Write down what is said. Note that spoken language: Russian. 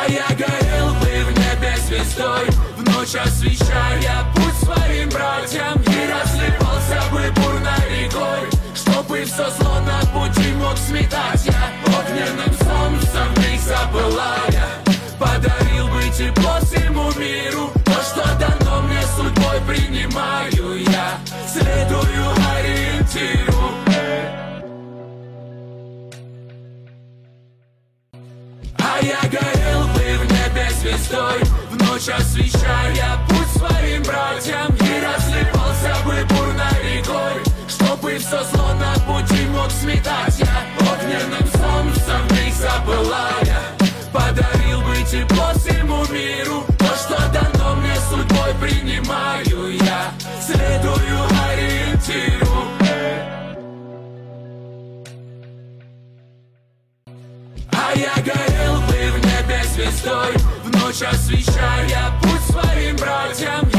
А я горел бы в небе звездой, в ночь освещая путь своим братьям. И разливался бы бурной рекой, чтобы все зло на пути мог сметать я. Огненным солнцем в них запылая, подарил бы тепло всему миру. То, что дано мне судьбой, принимаю я, следую ориентиру. А я горел бы в небе звездой, в ночь освещая путь своим братьям. И разливался бы бурной рекой, чтобы все зло на пути мог сметать я. Огненным солнцем в них запылая, подарил бы тепло всему миру. То, что дано мне судьбой, принимаю я, следую ориентиру. А я горел бы в небе звездой, в ночь освещая путь своим братьям.